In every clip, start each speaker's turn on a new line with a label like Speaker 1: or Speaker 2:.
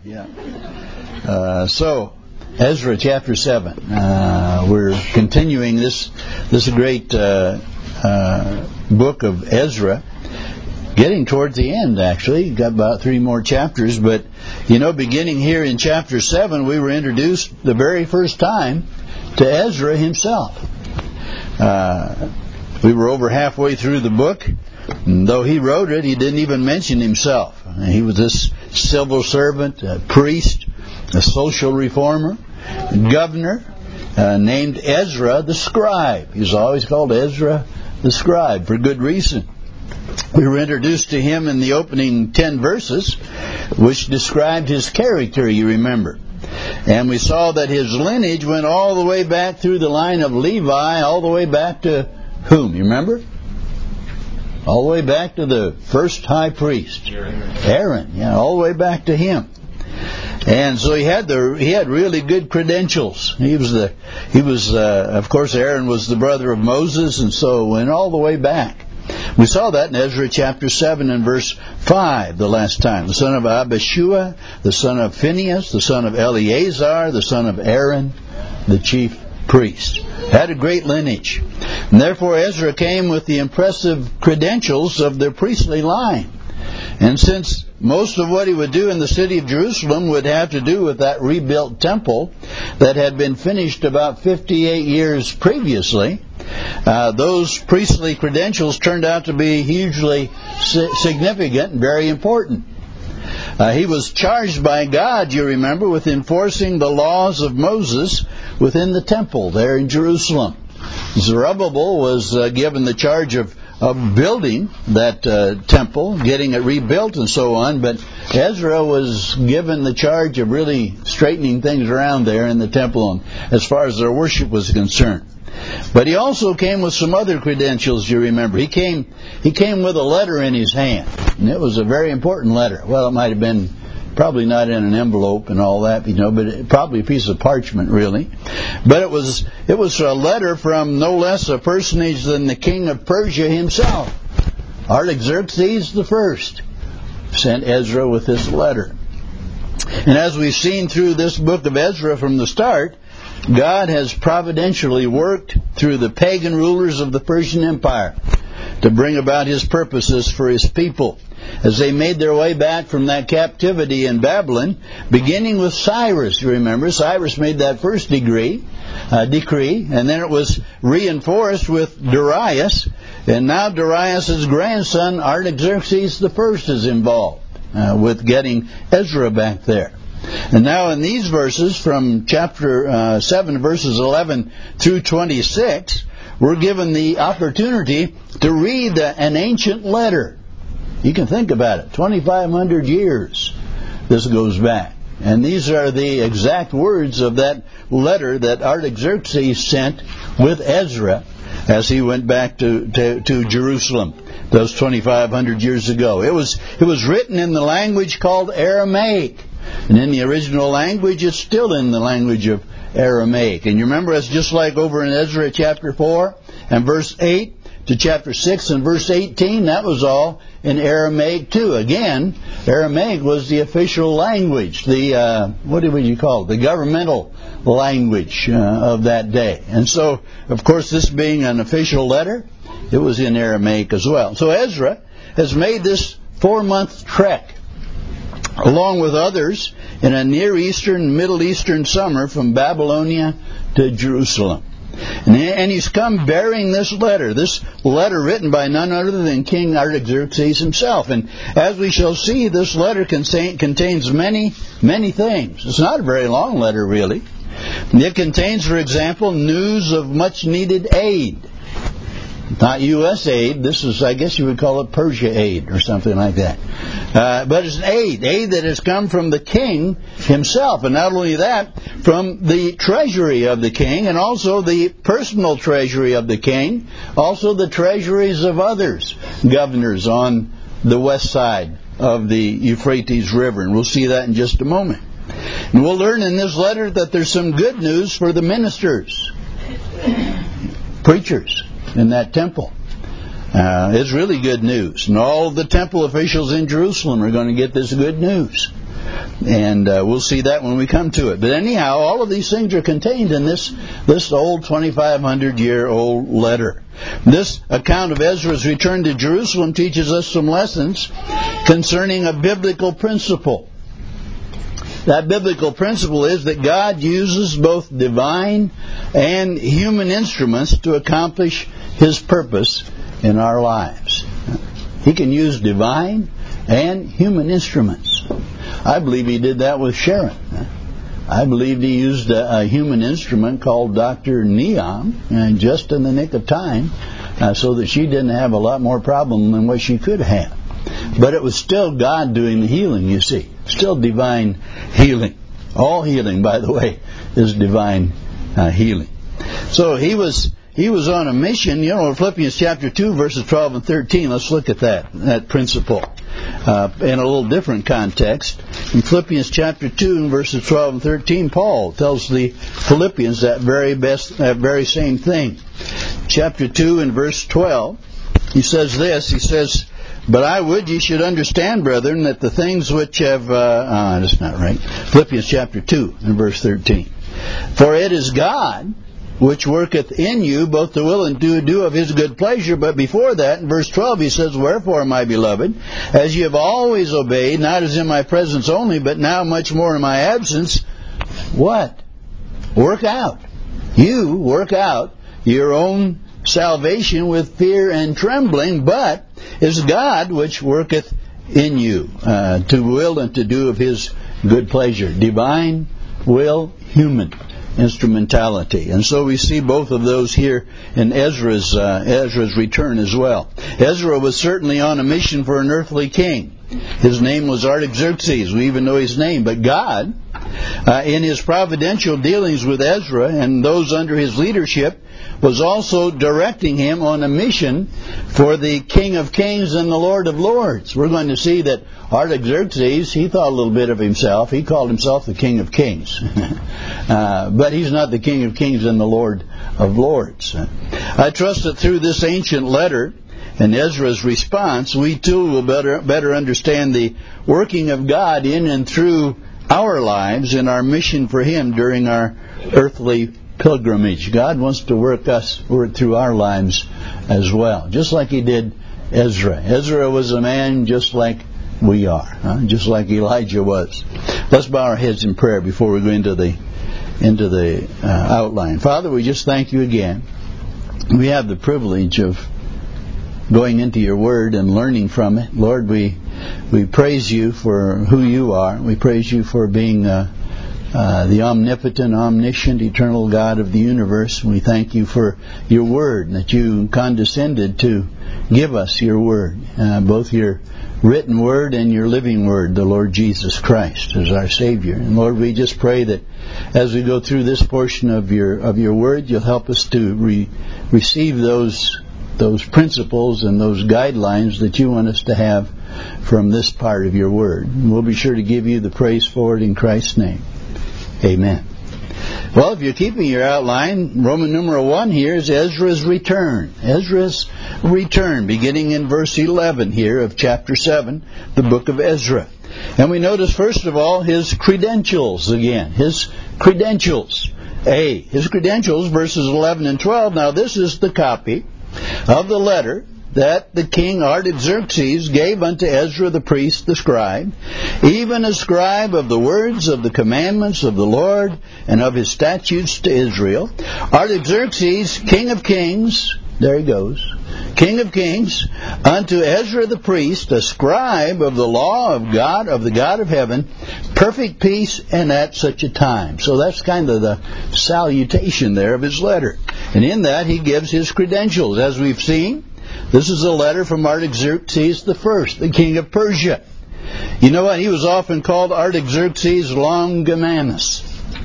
Speaker 1: yeah. So, Ezra chapter 7. We're continuing this great book of Ezra. Getting towards the end, actually. Got about 3 more chapters. But, beginning here in chapter 7, we were introduced the very first time to Ezra himself. We were over halfway through the book. And though he wrote it, he didn't even mention himself. He was this civil servant, a priest, a social reformer, a governor, named Ezra the scribe. He was always called Ezra the scribe for good reason. We were introduced to him in the opening 10 verses, which described his character, you remember. And we saw that his lineage went all the way back through the line of Levi, all the way back to whom, you remember? All the way back to the first high priest, Aaron. Yeah, all the way back to him. And so he had really good credentials. He was of course, Aaron was the brother of Moses, and so went all the way back. We saw that in Ezra chapter 7 and verse 5 the last time. The son of Abishua, the son of Phinehas, the son of Eleazar, the son of Aaron, the chief priest. Had a great lineage. And therefore Ezra came with the impressive credentials of the priestly line. And since most of what he would do in the city of Jerusalem would have to do with that rebuilt temple that had been finished about 58 years previously, those priestly credentials turned out to be hugely significant and very important. He was charged by God, you remember, with enforcing the laws of Moses within the temple there in Jerusalem. Zerubbabel was given the charge of building that temple, getting it rebuilt and so on, but Ezra was given the charge of really straightening things around there in the temple as far as their worship was concerned. But he also came with some other credentials, you remember. He came with a letter in his hand, and it was a very important letter. Well, it might have been probably not in an envelope and all that, but probably a piece of parchment, really. But it was a letter from no less a personage than the king of Persia himself. Artaxerxes I sent Ezra with this letter. And as we've seen through this book of Ezra from the start, God has providentially worked through the pagan rulers of the Persian Empire to bring about His purposes for His people as they made their way back from that captivity in Babylon, beginning with Cyrus. You remember, Cyrus made that first decree, and then it was reinforced with Darius, and now Darius' grandson Artaxerxes I is involved with getting Ezra back there. And now in these verses from chapter 7, verses 11 through 26, we're given the opportunity to read an ancient letter. You can think about it. 2,500 years this goes back. And these are the exact words of that letter that Artaxerxes sent with Ezra as he went back to Jerusalem those 2,500 years ago. It was written in the language called Aramaic. And in the original language, it's still in the language of Aramaic. And you remember, it's just like over in Ezra chapter 4 and verse 8 to chapter 6 and verse 18, that was all in Aramaic too. Again, Aramaic was the official language, what would you call it? The governmental language of that day. And so, of course, this being an official letter, it was in Aramaic as well. So Ezra has made this 4-month trek, along with others, in a Near Eastern, Middle Eastern summer from Babylonia to Jerusalem. And he's come bearing this letter written by none other than King Artaxerxes himself. And as we shall see, this letter contains many, many things. It's not a very long letter, really. It contains, for example, news of much needed aid. Not U.S. aid. This is, I guess you would call it Persia aid or something like that. But it's an aid that has come from the king himself. And not only that, from the treasury of the king, and also the personal treasury of the king, also the treasuries of others, governors on the west side of the Euphrates River. And we'll see that in just a moment. And we'll learn in this letter that there's some good news for the ministers, preachers in that temple. It's really good news. And all the temple officials in Jerusalem are going to get this good news. And we'll see that when we come to it. But anyhow, all of these things are contained in this old 2,500-year-old letter. This account of Ezra's return to Jerusalem teaches us some lessons concerning a biblical principle. That biblical principle is that God uses both divine and human instruments to accomplish His purpose in our lives. He can use divine and human instruments. I believe He did that with Sharon. I believe He used a human instrument called Dr. Neom just in the nick of time so that she didn't have a lot more problem than what she could have. But it was still God doing the healing, you see. Still divine healing. All healing, by the way, is divine healing. So he was on a mission. You know, Philippians chapter 2, verses 12 and 13. Let's look at that principle in a little different context. In Philippians chapter 2, and verses 12 and 13, Paul tells the Philippians that very same thing. Chapter 2 and verse 12, he says this. He says, "But I would ye should understand, brethren, that the things which have..." that's not right. Philippians chapter 2 and verse 13. "For it is God which worketh in you both to will and to do of His good pleasure." But before that, in verse 12, he says, "Wherefore, my beloved, as ye have always obeyed, not as in my presence only, but now much more in my absence," what? Work out. You work out your own salvation with fear and trembling, but is God which worketh in you to will and to do of His good pleasure. Divine will, human instrumentality. And so we see both of those here in Ezra's return as well. Ezra was certainly on a mission for an earthly king. His name was Artaxerxes. We even know his name. But God, in His providential dealings with Ezra and those under his leadership, was also directing him on a mission for the King of Kings and the Lord of Lords. We're going to see that Artaxerxes, he thought a little bit of himself. He called himself the King of Kings. But he's not the King of Kings and the Lord of Lords. I trust that through this ancient letter and Ezra's response, we too will better understand the working of God in and through our lives in our mission for Him during our earthly pilgrimage. God wants to work through our lives as well, just like He did Ezra. Ezra was a man just like we are, just like Elijah was. Let's bow our heads in prayer before we go into the outline. Father, we just thank You again. We have the privilege of going into Your Word and learning from it. Lord, we praise You for who You are. We praise You for being the omnipotent, omniscient, eternal God of the universe. We thank You for Your Word, that You condescended to give us Your Word, both Your written Word and Your living Word, the Lord Jesus Christ, as our Savior. And Lord, we just pray that as we go through this portion of Your Word, You'll help us to receive those principles and those guidelines that You want us to have from this part of Your Word. And we'll be sure to give You the praise for it in Christ's name. Amen. Well, if you're keeping your outline, Roman numeral 1 here is Ezra's return. Ezra's return, beginning in verse 11 here of chapter 7, the book of Ezra. And we notice, first of all, his credentials again. His credentials. His credentials, verses 11 and 12. Now, this is the copy of the letter that the king Artaxerxes gave unto Ezra the priest, the scribe, even a scribe of the words of the commandments of the Lord and of His statutes to Israel. Artaxerxes, king of kings, there he goes, king of kings, unto Ezra the priest, a scribe of the law of God, of the God of heaven, perfect peace and at such a time. So that's kind of the salutation there of his letter. And in that he gives his credentials. As we've seen, this is a letter from Artaxerxes I, the king of Persia. You know what? He was often called Artaxerxes Longimanus.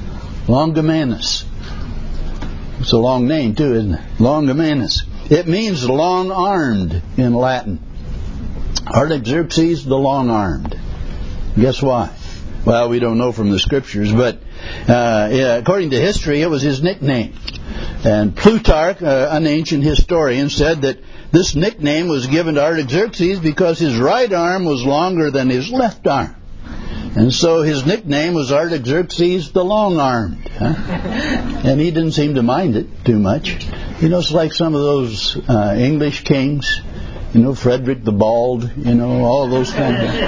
Speaker 1: Longimanus. It's a long name too, isn't it? Longimanus. It means long-armed in Latin. Artaxerxes the long-armed. Guess why? Well, we don't know from the scriptures, but according to history, it was his nickname. And Plutarch, an ancient historian, said that this nickname was given to Artaxerxes because his right arm was longer than his left arm. And so his nickname was Artaxerxes the Long-Armed. And he didn't seem to mind it too much. It's like some of those English kings, Frederick the Bald, all of those kind of...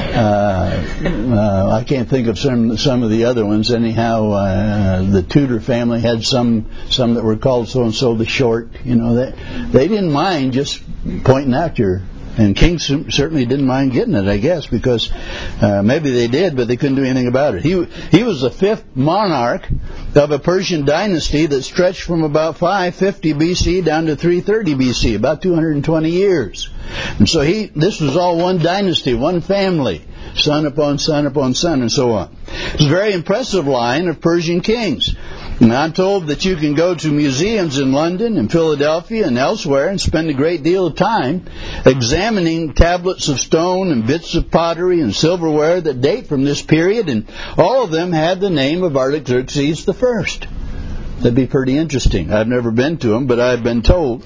Speaker 1: I can't think of some of the other ones. Anyhow, the Tudor family had some that were called so-and-so the Short. They didn't mind just pointing out and kings certainly didn't mind getting it, I guess, because maybe they did, but they couldn't do anything about it. He was the fifth monarch of a Persian dynasty that stretched from about 550 BC down to 330 BC, about 220 years. And so this was all one dynasty, one family, son upon son upon son, and so on. It's a very impressive line of Persian kings. And I'm told that you can go to museums in London and Philadelphia and elsewhere and spend a great deal of time examining tablets of stone and bits of pottery and silverware that date from this period, and all of them had the name of Artaxerxes the First. That'd be pretty interesting. I've never been to them, but I've been told.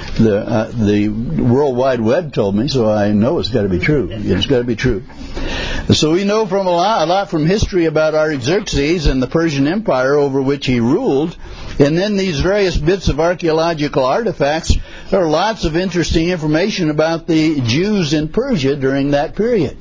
Speaker 1: The World Wide Web told me, so I know it's got to be true. It's got to be true. So we know from a lot from history about Artaxerxes and the Persian Empire over which he ruled, and then these various bits of archaeological artifacts. There are lots of interesting information about the Jews in Persia during that period.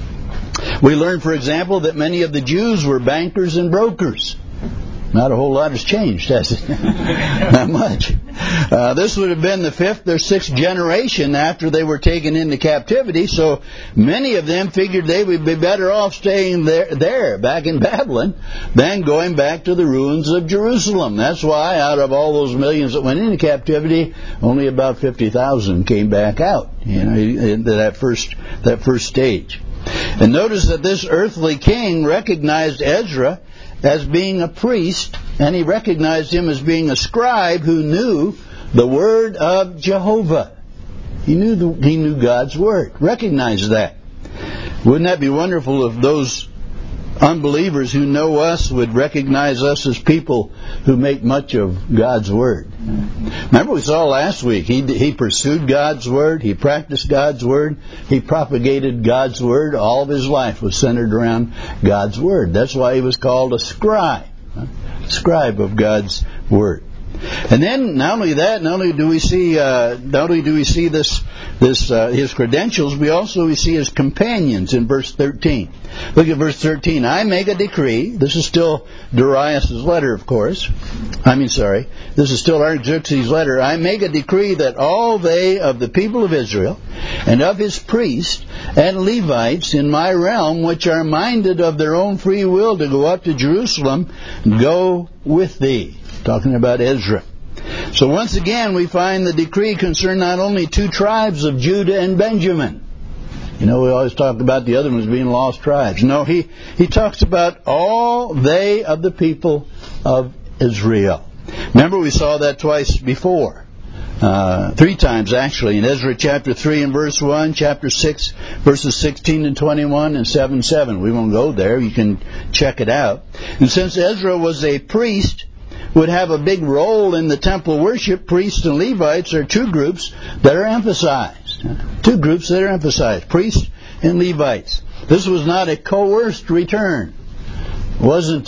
Speaker 1: We learn, for example, that many of the Jews were bankers and brokers. Not a whole lot has changed, has it? Not much. This would have been the fifth or sixth generation after they were taken into captivity, so many of them figured they would be better off staying there back in Babylon, than going back to the ruins of Jerusalem. That's why out of all those millions that went into captivity, only about 50,000 came back out, into that first stage. And notice that this earthly king recognized Ezra as being a priest, and he recognized him as being a scribe who knew the word of Jehovah. He knew God's word. Recognize that. Wouldn't that be wonderful if those unbelievers who know us would recognize us as people who make much of God's word? Remember we saw last week, he pursued God's word, he practiced God's word, he propagated God's word. All of his life was centered around God's word. That's why he was called a scribe of God's word. And then not only do we see this his credentials, we see his companions in verse 13. Look at verse 13. I make a decree. This is still Darius' letter, of course. This is still Artaxerxes' letter. I make a decree that all they of the people of Israel and of his priests and Levites in my realm, which are minded of their own free will to go up to Jerusalem, go with thee. Talking about Ezra. So once again we find the decree concerned not only two tribes of Judah and Benjamin. We always talk about the other ones being lost tribes. No, he talks about all they of the people of Israel. Remember we saw that twice before. 3 times actually, in Ezra chapter 3 and verse 1, chapter 6 verses 16 and 21, and 7:7. We won't go there, you can check it out. And since Ezra was a priest, would have a big role in the temple worship, priests and Levites are two groups that are emphasized. Two groups that are emphasized, priests and Levites. This was not a coerced return. It wasn't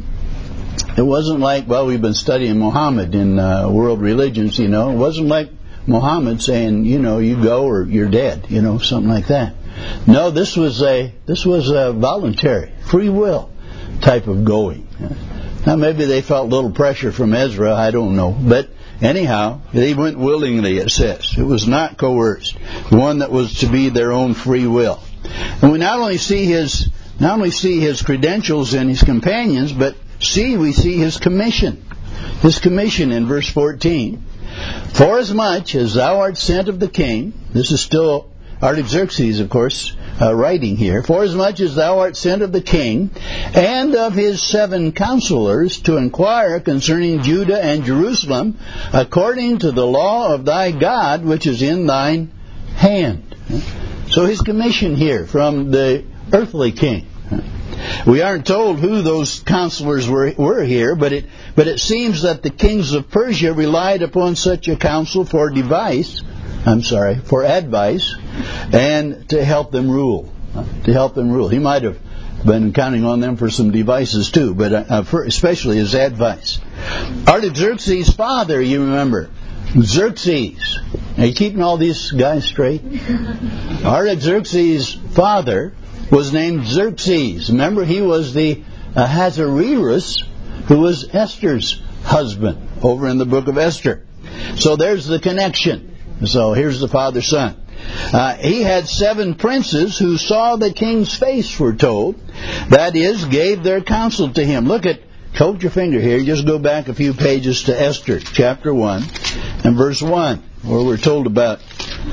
Speaker 1: like, we've been studying Muhammad in world religions, It wasn't like Muhammad saying, you go or you're dead, something like that. No, this was a voluntary, free will type of going. Now maybe they felt a little pressure from Ezra, I don't know. But anyhow, they went willingly, it says. It was not coerced. One that was to be their own free will. And we not only see his credentials and his companions, but we see his commission. His commission in verse 14. Forasmuch as thou art sent of the king, this is still Artaxerxes, of course, writing here. Forasmuch as thou art sent of the king and of his 7 counselors to inquire concerning Judah and Jerusalem, according to the law of thy God, which is in thine hand. So his commission here from the earthly king. We aren't told who those counselors were here, but it seems that the kings of Persia relied upon such a counsel for advice, and to help them rule. He might have Been counting on them for some devices too, but especially his advice. Artaxerxes' father, you remember, Xerxes. Are you keeping all these guys straight? Artaxerxes' father was named Xerxes. Remember, he was the Ahasuerus, who was Esther's husband, over in the book of Esther. So there's the connection. So here's the father-son. He had 7 princes who saw the king's face, we're told. That is, gave their counsel to him. Hold your finger here. Just go back a few pages to Esther, chapter 1, and verse 1, where we're told about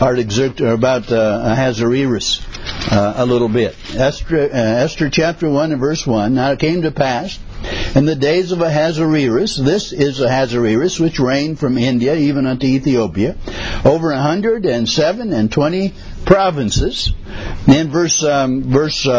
Speaker 1: Ahasuerus a little bit. Esther chapter 1 and verse 1. Now it came to pass in the days of Ahasuerus, this is Ahasuerus, which reigned from India even unto Ethiopia, over 120 provinces. In verse 13.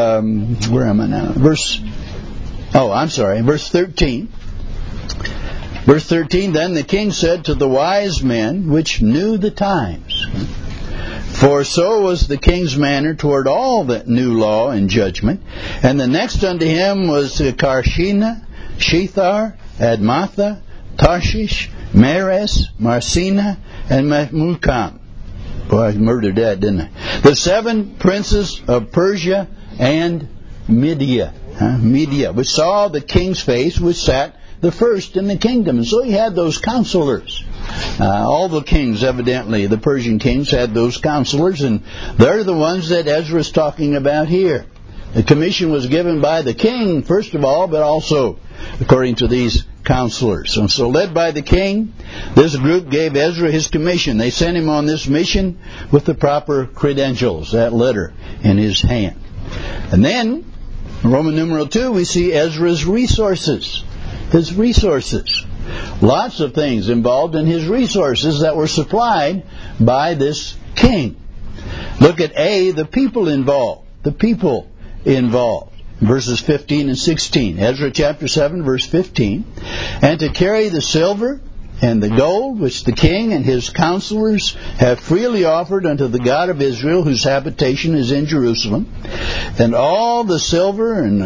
Speaker 1: Verse 13, then the king said to the wise men which knew the times, for so was the king's manner toward all that knew law and judgment. And the next unto him was Karshina, Shethar, Admatha, Tarshish, Meres, Marsina, and Mukam. Boy, I murdered that, didn't I? The 7 princes of Persia and Media, which saw the king's face, which sat the first in the kingdom. And so he had those counselors. All the kings, evidently, the Persian kings had those counselors, and they're the ones that Ezra is talking about here. The commission was given by the king, first of all, but also according to these counselors. And so led by the king, this group gave Ezra his commission. They sent him on this mission with the proper credentials, that letter in his hand. And then, in Roman numeral 2, we see Ezra's resources. His resources. Lots of things involved in his resources that were supplied by this king. Look at A, the people involved. The people involved. Verses 15 and 16. Ezra chapter 7, verse 15. And to carry the silver and the gold which the king and his counselors have freely offered unto the God of Israel, whose habitation is in Jerusalem, and all the silver and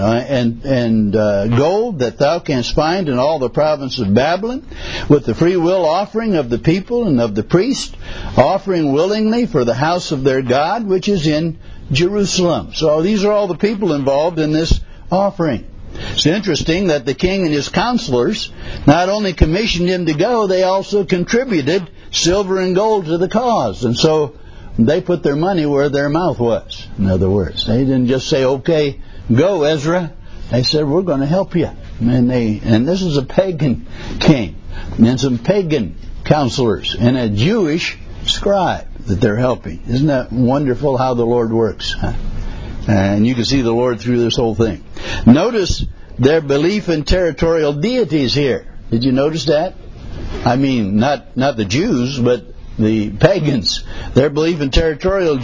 Speaker 1: gold that thou canst find in all the province of Babylon, with the free will offering of the people and of the priest, offering willingly for the house of their God, which is in Jerusalem. So these are all the people involved in this offering. It's interesting that the king and his counselors not only commissioned him to go, they also contributed silver and gold to the cause. And so they put their money where their mouth was. In other words, they didn't just say, okay, go Ezra. They said, we're going to help you. And this is a pagan king and some pagan counselors and a Jewish scribe that they're helping. Isn't that wonderful how the Lord works? And you can see the Lord through this whole thing. Notice their belief in territorial deities here. Did you notice that? I mean, not the Jews, but the pagans. Their belief in territorial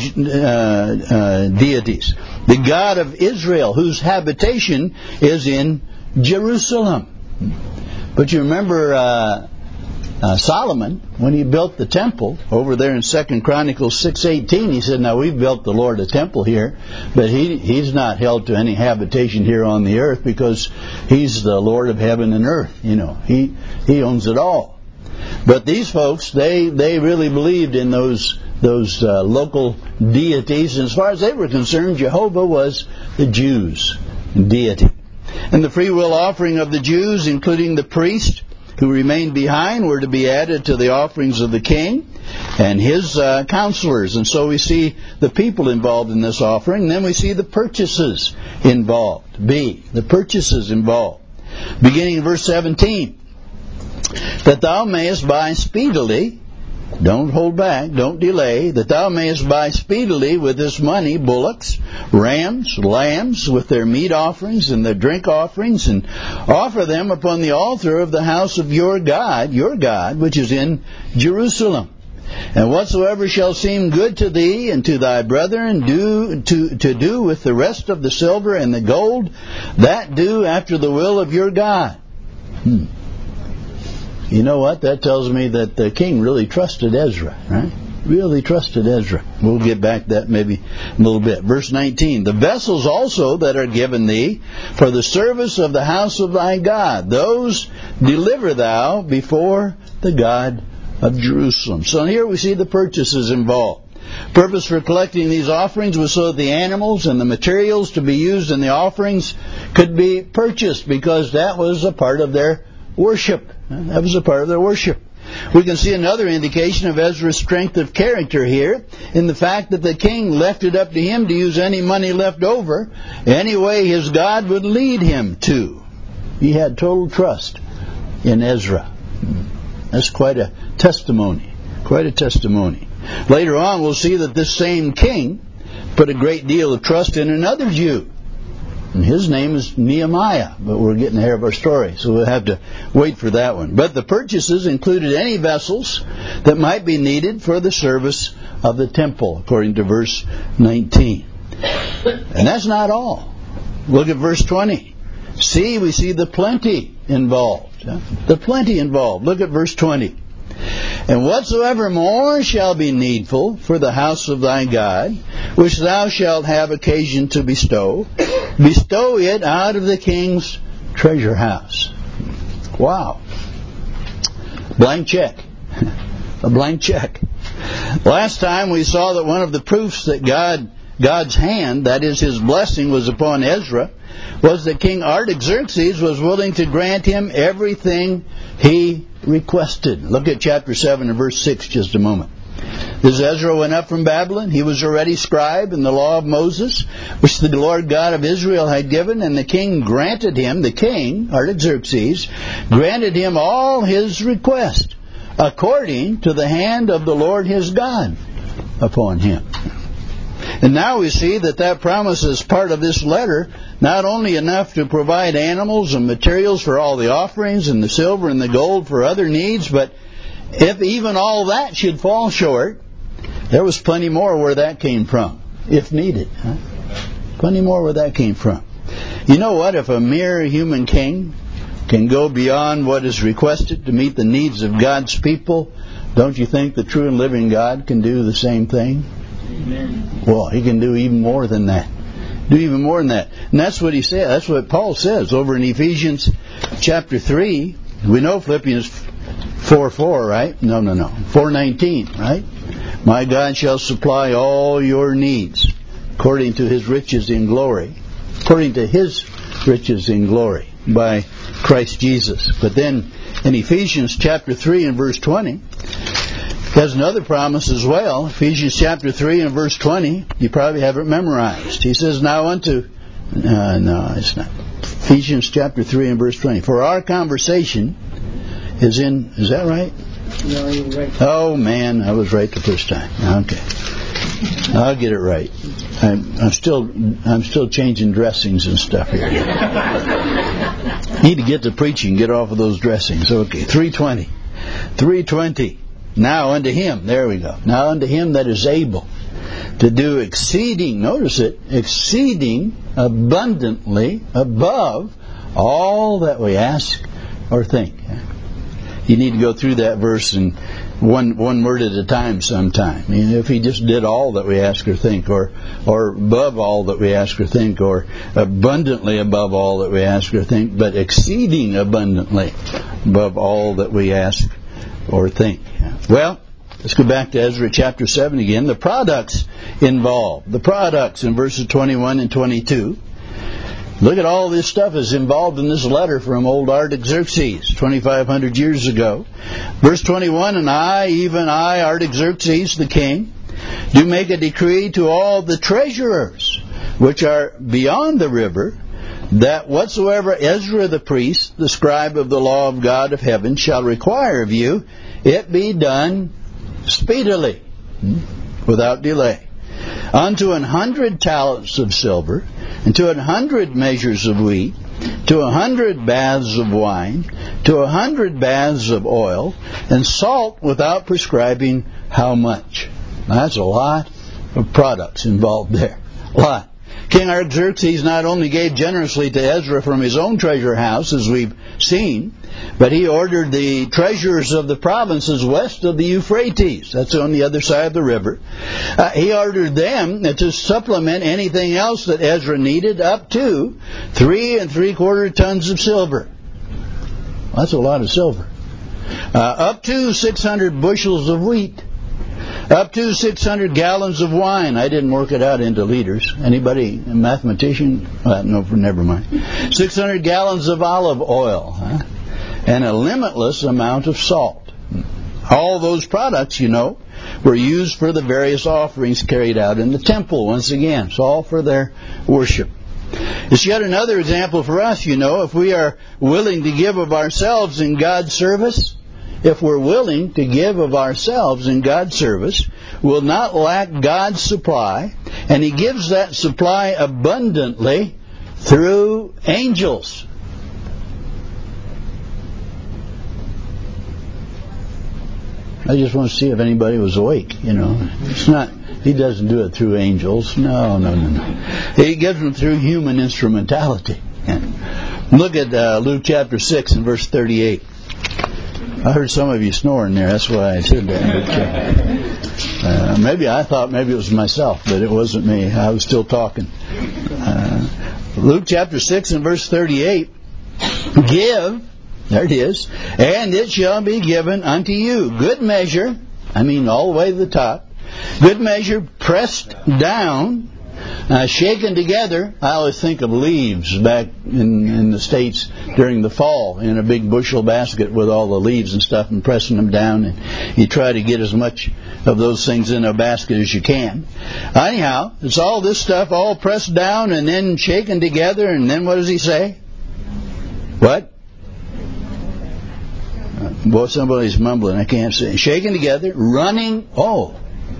Speaker 1: deities. The God of Israel, whose habitation is in Jerusalem. But you remember Solomon, when he built the temple over there in 2 Chronicles 6:18, he said, now we've built the Lord a temple here, but he's not held to any habitation here on the earth, because he's the Lord of heaven and earth. You know, he owns it all. But these folks, they really believed in those local deities, and as far as they were concerned, Jehovah was the Jews' deity. And the free will offering of the Jews, including the priest who remained behind, were to be added to the offerings of the king and his counselors. And so we see the people involved in this offering. And then we see the purchases involved. B, the purchases involved. Beginning in verse 17. That thou mayest buy speedily, don't hold back, don't delay, that thou mayest buy speedily with this money bullocks, rams, lambs, with their meat offerings and their drink offerings, and offer them upon the altar of the house of your God, which is in Jerusalem. And whatsoever shall seem good to thee and to thy brethren, to do with the rest of the silver and the gold, that do after the will of your God. You know what? That tells me that the king really trusted Ezra, right? really trusted Ezra. We'll get back to that maybe in a little bit. Verse 19, the vessels also that are given thee for the service of the house of thy God, those deliver thou before the God of Jerusalem. So here we see the purchases involved. Purpose for collecting these offerings was so that the animals and the materials to be used in the offerings could be purchased, because that was a part of their worship. That was a part of their worship. We can see another indication of Ezra's strength of character here in the fact that the king left it up to him to use any money left over any way his God would lead him to. He had total trust in Ezra. That's quite a testimony. Quite a testimony. Later on we'll see that this same king put a great deal of trust in another Jew. And his name is Nehemiah, but we're getting ahead of our story, so we'll have to wait for that one. But the purchases included any vessels that might be needed for the service of the temple, according to verse 19. And that's not all. Look at verse 20. We see the plenty involved. The plenty involved. Look at verse 20. And whatsoever more shall be needful for the house of thy God, which thou shalt have occasion to bestow it out of the king's treasure house. Wow. Blank check. A blank check. Last time we saw that one of the proofs that God's hand, that is his blessing, was upon Ezra, was that King Artaxerxes was willing to grant him everything he requested. Look at chapter 7 and verse 6 just a moment. As Ezra went up from Babylon, he was already scribe in the law of Moses, which the Lord God of Israel had given, and the king granted him, the king, Artaxerxes, granted him all his request, according to the hand of the Lord his God upon him. And now we see that promise is part of this letter, not only enough to provide animals and materials for all the offerings and the silver and the gold for other needs, but if even all that should fall short, there was plenty more where that came from, if needed. Plenty more where that came from. You know what? If a mere human king can go beyond what is requested to meet the needs of God's people, don't you think the true and living God can do the same thing? Amen. Well, he can do even more than that. Do even more than that. And that's what he said. That's what Paul says over in Ephesians chapter 3. We know Philippians 4:4, right? No. 4:19, right? My God shall supply all your needs according to his riches in glory. According to his riches in glory by Christ Jesus. But then in Ephesians chapter 3 and verse 20, has another promise as well. Ephesians chapter 3 and verse 20. You probably have it memorized. He says, no, it's not. Ephesians chapter 3 and verse 20. For our conversation is that right?
Speaker 2: No, you're right.
Speaker 1: Oh man, I was right the first time. Okay. I'll get it right. I'm still changing dressings and stuff here. Need to get to preaching, get off of those dressings. Okay, 3:20. Now unto him, there we go. Now unto him that is able to do exceeding, notice it, exceeding abundantly above all that we ask or think. You need to go through that verse in one word at a time sometime. I mean, if he just did all that we ask or think, or above all that we ask or think, or abundantly above all that we ask or think, but exceeding abundantly above all that we ask or think. Well, let's go back to Ezra chapter 7 again. The products involved. The products in verses 21 and 22. Look at all this stuff is involved in this letter from old Artaxerxes 2,500 years ago. Verse 21, and I, even I, Artaxerxes the king, do make a decree to all the treasurers which are beyond the river, that whatsoever Ezra the priest, the scribe of the law of God of heaven, shall require of you, it be done speedily, without delay. Unto 100 talents of silver, and to 100 measures of wheat, to 100 baths of wine, to 100 baths of oil, and salt without prescribing how much. Now, that's a lot of products involved there. A lot. King Artaxerxes not only gave generously to Ezra from his own treasure house, as we've seen, but he ordered the treasurers of the provinces west of the Euphrates, that's on the other side of the river, he ordered them to supplement anything else that Ezra needed up to 3 3/4 tons of silver. That's a lot of silver. Up to 600 bushels of wheat. Up to 600 gallons of wine. I didn't work it out into liters. Anybody, a mathematician? No, never mind. 600 gallons of olive oil. And a limitless amount of salt. All those products, were used for the various offerings carried out in the temple, once again. It's all for their worship. It's yet another example for us, if we are willing to give of ourselves in God's service. If we're willing to give of ourselves in God's service, we'll not lack God's supply, and He gives that supply abundantly through angels. I just want to see if anybody was awake, It's not, He doesn't do it through angels. No. He gives them through human instrumentality. Look at Luke chapter 6 and verse 38. I heard some of you snoring there. That's why I said that. Maybe I thought maybe it was myself, but it wasn't me. I was still talking. Luke chapter 6 and verse 38. Give, there it is, and it shall be given unto you. Good measure, all the way to the top. Good measure, pressed down, shaken together. I always think of leaves back in the States during the fall in a big bushel basket with all the leaves and stuff and pressing them down, and you try to get as much of those things in a basket as you can. Anyhow, it's all this stuff all pressed down and then shaken together, and then what does he say? What? Boy, somebody's mumbling. I can't say. Shaken together, running over.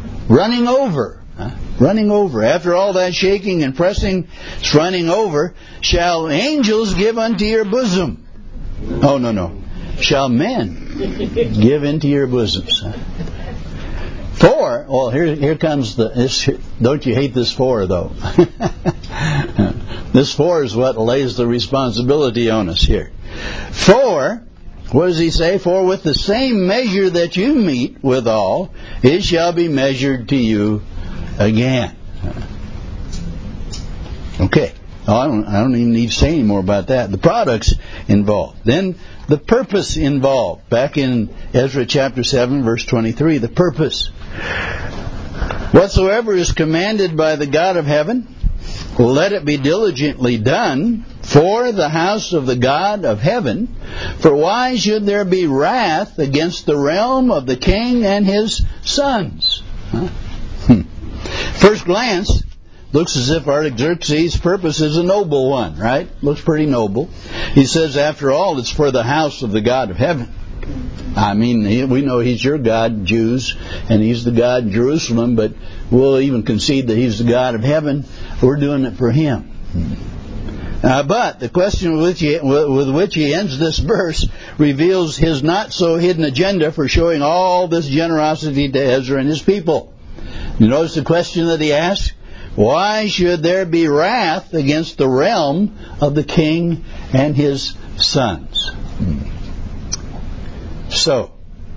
Speaker 1: Running over. After all that shaking and pressing, it's running over. Shall angels give unto your bosom? Oh, no. Shall men give into your bosoms? For, well, here comes this. Don't you hate this for, though? This for is what lays the responsibility on us here. For, what does he say? For with the same measure that you meet withal, it shall be measured to you again. Okay. I don't even need to say any more about that. The products involved. Then the purpose involved. Back in Ezra chapter 7, verse 23, the purpose. Whatsoever is commanded by the God of heaven, let it be diligently done for the house of the God of heaven. For why should there be wrath against the realm of the king and his sons? First glance, looks as if Artaxerxes' purpose is a noble one, right? Looks pretty noble. He says, after all, it's for the house of the God of heaven. We know He's your God, Jews, and He's the God in Jerusalem, but we'll even concede that He's the God of heaven. We're doing it for Him. But the question with which he ends this verse reveals his not-so-hidden agenda for showing all this generosity to Ezra and his people. You notice the question that he asks? Why should there be wrath against the realm of the king and his sons? So,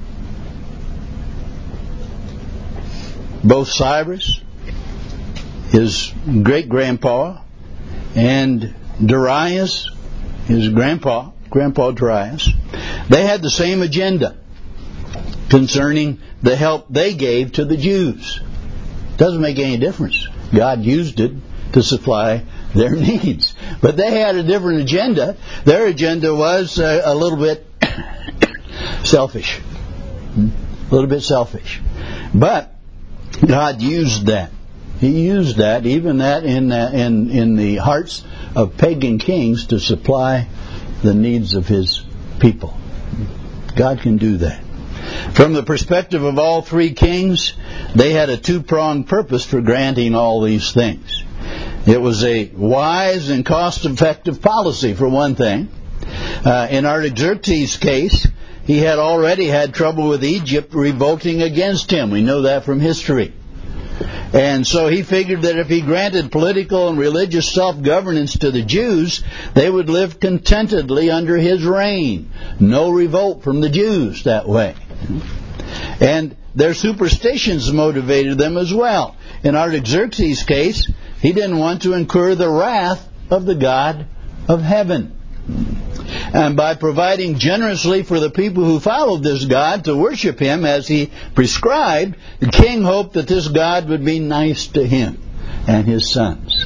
Speaker 1: both Cyrus, his great-grandpa, and Darius, his grandpa Darius, they had the same agenda concerning the help they gave to the Jews. Doesn't make any difference. God used it to supply their needs. But they had a different agenda. Their agenda was a little bit selfish. A little bit selfish. But God used that. He used that, even that in the hearts of pagan kings, to supply the needs of His people. God can do that. From the perspective of all three kings, they had a two-pronged purpose for granting all these things. It was a wise and cost-effective policy, for one thing. In Artaxerxes' case, he had already had trouble with Egypt revolting against him. We know that from history. And so he figured that if he granted political and religious self-governance to the Jews, they would live contentedly under his reign. No revolt from the Jews that way. And their superstitions motivated them as well. In Artaxerxes' case, he didn't want to incur the wrath of the God of heaven. And by providing generously for the people who followed this God to worship him as he prescribed, the king hoped that this God would be nice to him and his sons.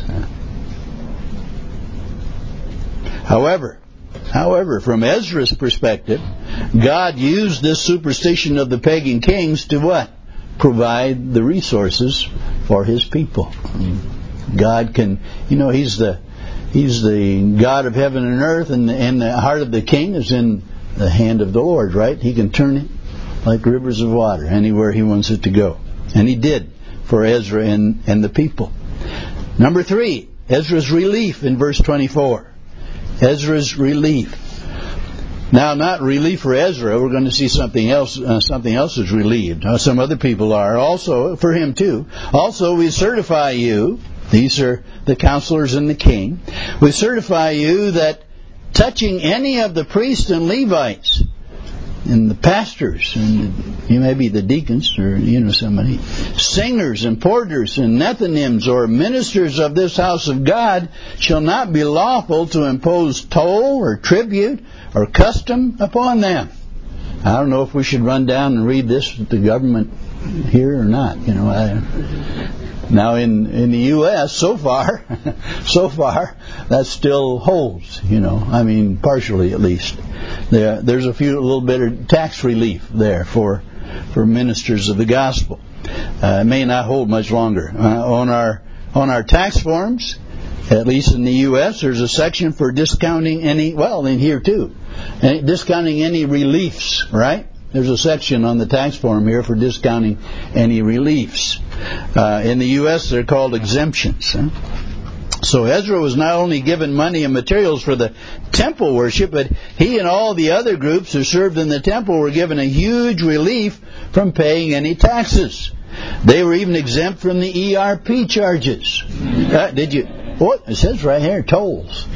Speaker 1: However, from Ezra's perspective, God used this superstition of the pagan kings to what? Provide the resources for his people. God can, He's the God of heaven and earth, and the heart of the king is in the hand of the Lord, right? He can turn it like rivers of water anywhere he wants it to go. And he did for Ezra and the people. Number 3, Ezra's relief in verse 24. Ezra's relief. Now, not relief for Ezra. We're going to see something else. Something else is relieved. Some other people are also for him too. Also, we certify you. These are the counselors and the king. We certify you that touching any of the priests and Levites and the pastors, and you may be the deacons or somebody, singers and porters and Nethinims or ministers of this house of God, shall not be lawful to impose toll or tribute or custom upon them. I don't know if we should run down and read this with the government here or not. Now in the U.S. so far that still holds. Partially at least. There's a little bit of tax relief there for ministers of the gospel. It may not hold much longer. On our tax forms, at least in the U.S., there's a section for discounting any. Well, in here too, discounting any reliefs. Right? There's a section on the tax form here for discounting any reliefs. In the U.S., they're called exemptions. So Ezra was not only given money and materials for the temple worship, but he and all the other groups who served in the temple were given a huge relief from paying any taxes. They were even exempt from the ERP charges. Did you? What? It says right here, tolls.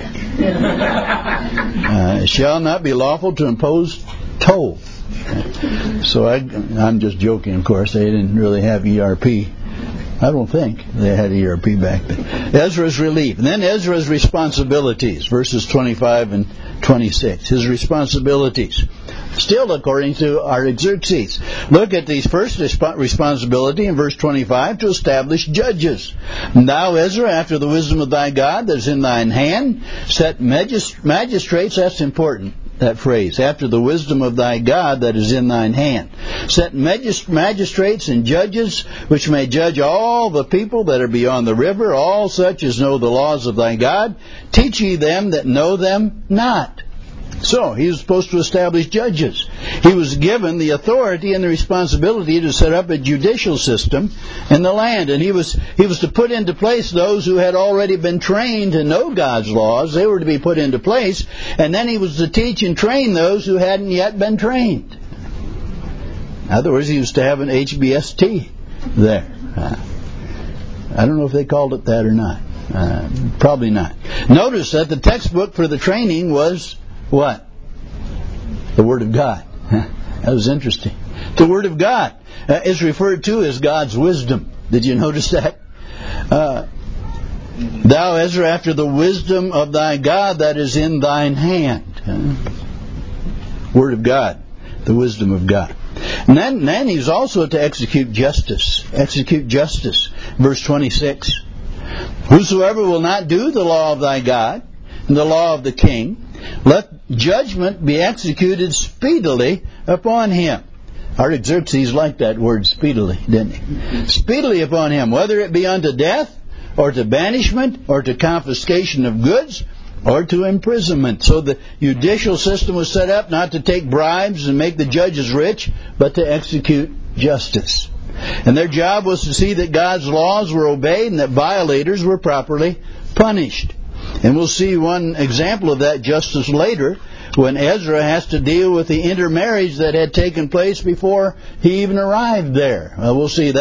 Speaker 1: Shall not be lawful to impose toll. So I'm just joking, of course. They didn't really have ERP. I don't think they had ERP back then. Ezra's relief. And then Ezra's responsibilities, verses 25 and 26. His responsibilities. Still according to Artaxerxes. Look at the first responsibility in verse 25, to establish judges. And thou, Ezra, after the wisdom of thy God that is in thine hand, set magistrates. That's important. That phrase, after the wisdom of thy God that is in thine hand. Set magistrates and judges, which may judge all the people that are beyond the river, all such as know the laws of thy God. Teach ye them that know them not. So, he was supposed to establish judges. He was given the authority and the responsibility to set up a judicial system in the land. And he was to put into place those who had already been trained to know God's laws. They were to be put into place. And then he was to teach and train those who hadn't yet been trained. In other words, he was to have an HBST there. I don't know if they called it that or not. Probably not. Notice that the textbook for the training was what? The Word of God. That was interesting. The Word of God is referred to as God's wisdom. Did you notice that? Thou, Ezra, after the wisdom of thy God that is in thine hand. Word of God. The wisdom of God. And then he's also to execute justice. Execute justice. Verse 26. Whosoever will not do the law of thy God, and the law of the king, let judgment be executed speedily upon him. Artaxerxes liked that word speedily, didn't he? Speedily upon him, whether it be unto death, or to banishment, or to confiscation of goods, or to imprisonment. So the judicial system was set up not to take bribes and make the judges rich, but to execute justice. And their job was to see that God's laws were obeyed and that violators were properly punished. And we'll see one example of that justice later, when Ezra has to deal with the intermarriage that had taken place before he even arrived there. We'll see that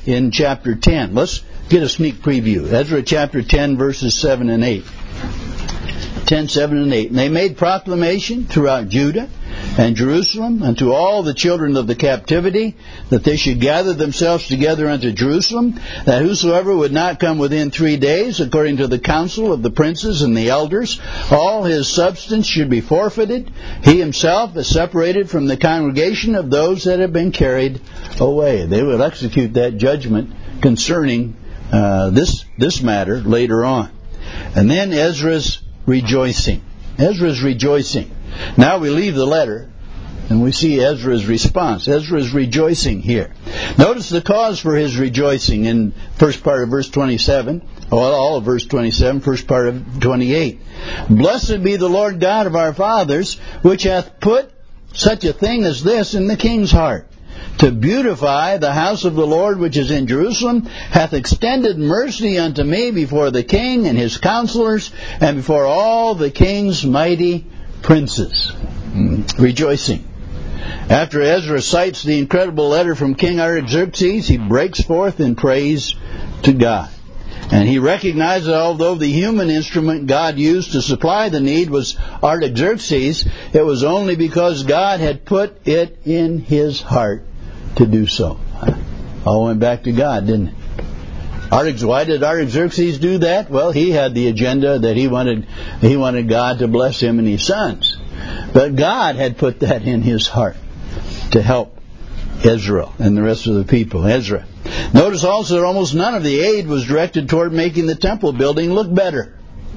Speaker 1: in chapter 10. Let's get a sneak preview. Ezra chapter 10, verses 7 and 8. 10, 7 and 8. And they made proclamation throughout Judah and Jerusalem unto all the children of the captivity, that they should gather themselves together unto Jerusalem, that whosoever would not come within 3 days, according to the counsel of the princes and the elders, all his substance should be forfeited. He himself is separated from the congregation of those that have been carried away. They will execute that judgment concerning this matter later on. And then Ezra's rejoicing. Ezra's rejoicing. Now we leave the letter and we see Ezra's response. Ezra's rejoicing here. Notice the cause for his rejoicing in first part of verse 27, all of verse 27, first part of 28. Blessed be the Lord God of our fathers, which hath put such a thing as this in the king's heart, to beautify the house of the Lord which is in Jerusalem, hath extended mercy unto me before the king and his counselors, and before all the king's mighty princes. Rejoicing. After Ezra cites the incredible letter from King Artaxerxes, he breaks forth in praise to God. And he recognized that although the human instrument God used to supply the need was Artaxerxes, it was only because God had put it in his heart to do so. All went back to God, didn't it? Why did Artaxerxes do that? Well, he had the agenda that he wanted God to bless him and his sons. But God had put that in his heart to help Israel and the rest of the people. Ezra. Notice also that almost none of the aid was directed toward making the temple building look better.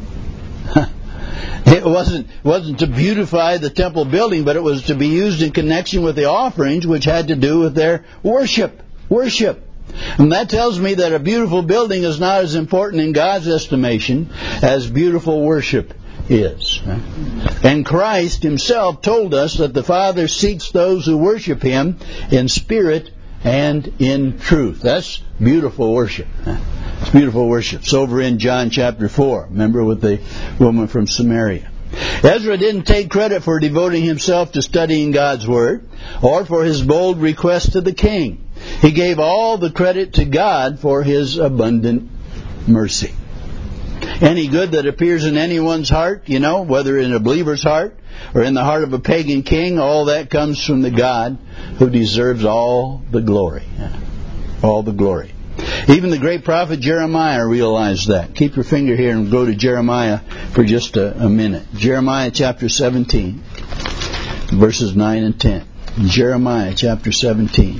Speaker 1: It wasn't to beautify the temple building, but it was to be used in connection with the offerings, which had to do with their worship. And that tells me that a beautiful building is not as important in God's estimation as beautiful worship is. And Christ himself told us that the Father seeks those who worship him in spirit and in truth. That's beautiful worship. It's beautiful worship. It's over in John chapter 4. Remember with the woman from Samaria. Ezra didn't take credit for devoting himself to studying God's Word or for his bold request to the king. He gave all the credit to God for his abundant mercy. Any good that appears in anyone's heart, whether in a believer's heart or in the heart of a pagan king, all that comes from the God who deserves all the glory. All the glory. Even the great prophet Jeremiah realized that. Keep your finger here and go to Jeremiah for just a minute. Jeremiah chapter 17, verses 9 and 10. Jeremiah chapter 17.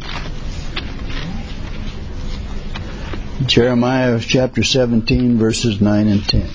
Speaker 1: Jeremiah chapter 17, verses 9 and 10.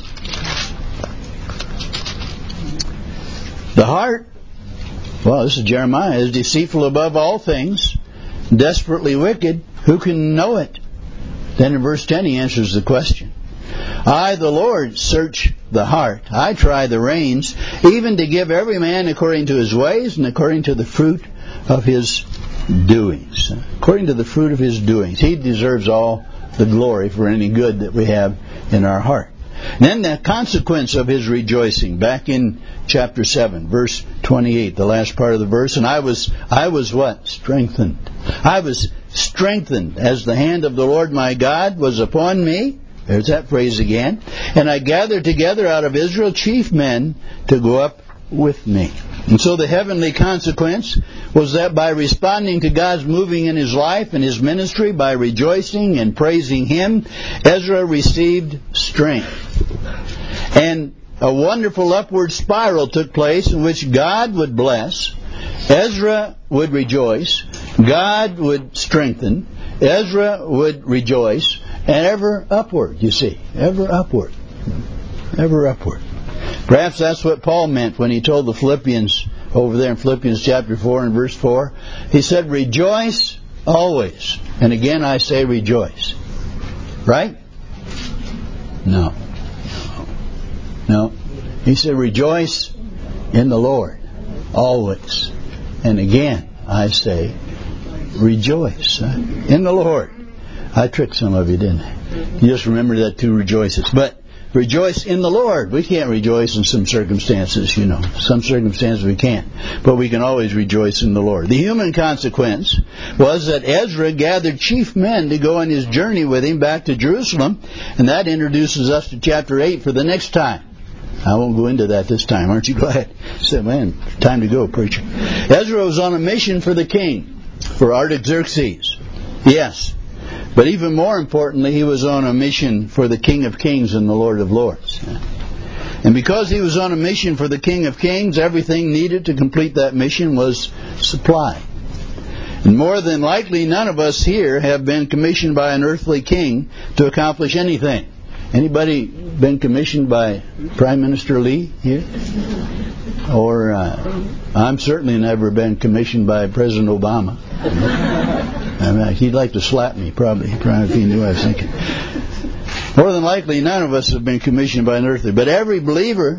Speaker 1: The heart, this is Jeremiah, is deceitful above all things, desperately wicked. Who can know it? Then in verse 10 he answers the question. I, the Lord, search the heart. I try the reins, even to give every man according to his ways and according to the fruit of his doings. According to the fruit of his doings. He deserves all the glory for any good that we have in our heart. And then the consequence of his rejoicing, back in chapter 7, verse 28, the last part of the verse, and I was what? Strengthened. I was strengthened as the hand of the Lord my God was upon me. There's that phrase again. And I gathered together out of Israel chief men to go up with me. And so the heavenly consequence was that by responding to God's moving in his life and his ministry, by rejoicing and praising him, Ezra received strength. And a wonderful upward spiral took place in which God would bless, Ezra would rejoice, God would strengthen, Ezra would rejoice, and ever upward, you see. Ever upward. Ever upward. Perhaps that's what Paul meant when he told the Philippians over there in Philippians chapter 4 and verse 4. He said, rejoice always. And again I say rejoice. Right? No. He said rejoice in the Lord always. And again I say rejoice in the Lord. I tricked some of you, didn't I? You just remember that two rejoices. But rejoice in the Lord. We can't rejoice in some circumstances, Some circumstances we can't. But we can always rejoice in the Lord. The human consequence was that Ezra gathered chief men to go on his journey with him back to Jerusalem. And that introduces us to chapter 8 for the next time. I won't go into that this time. Aren't you glad? I said, man, time to go, preacher. Ezra was on a mission for the king, for Artaxerxes. Yes. But even more importantly, he was on a mission for the King of Kings and the Lord of Lords. And because he was on a mission for the King of Kings, everything needed to complete that mission was supply. And more than likely, none of us here have been commissioned by an earthly king to accomplish anything. Anybody been commissioned by Prime Minister Lee here? Or I'm certainly never been commissioned by President Obama. I mean, he'd like to slap me, probably if he knew I was thinking. More than likely, none of us have been commissioned by an earthly. But every believer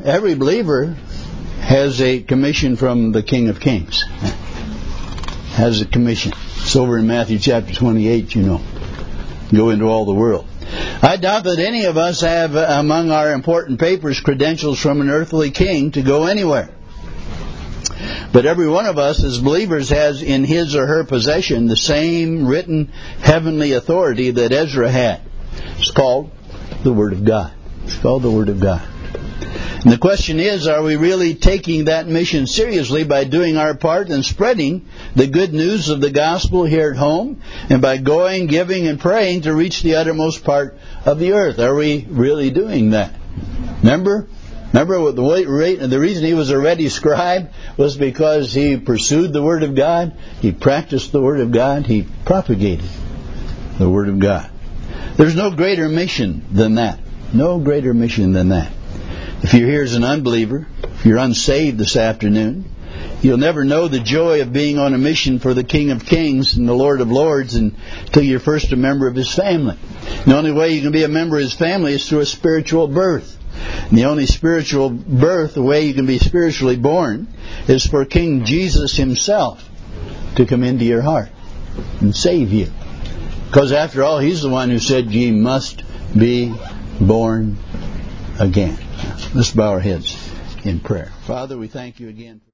Speaker 1: has a commission from the King of Kings. Has a commission. It's over in Matthew chapter 28, Go into all the world. I doubt that any of us have among our important papers credentials from an earthly king to go anywhere. But every one of us as believers has in his or her possession the same written heavenly authority that Ezra had. It's called the Word of God. It's called the Word of God. And the question is, are we really taking that mission seriously by doing our part and spreading the good news of the gospel here at home, and by going, giving, and praying to reach the uttermost part of the earth? Are we really doing that? Remember what the reason he was a ready scribe was because he pursued the Word of God, he practiced the Word of God, he propagated the Word of God. There's no greater mission than that. No greater mission than that. If you're here as an unbeliever, if you're unsaved this afternoon, you'll never know the joy of being on a mission for the King of Kings and the Lord of Lords until you're first a member of His family. The only way you can be a member of His family is through a spiritual birth. And the only spiritual birth, the way you can be spiritually born, is for King Jesus Himself to come into your heart and save you. Because after all, He's the one who said, ye must be born again. Let's bow our heads in prayer. Father, we thank you again.